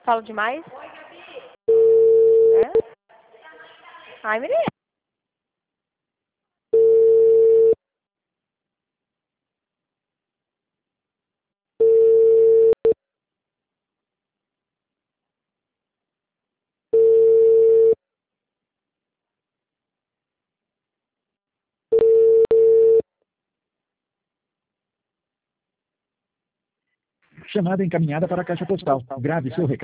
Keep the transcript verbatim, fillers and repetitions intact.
Falo demais? É? Ai, menina. Chamada encaminhada para a caixa postal. Grave seu recado.